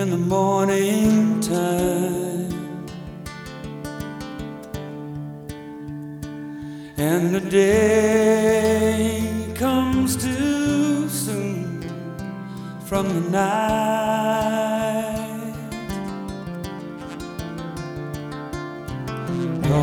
in the morning time, and the day comes too soon from the night.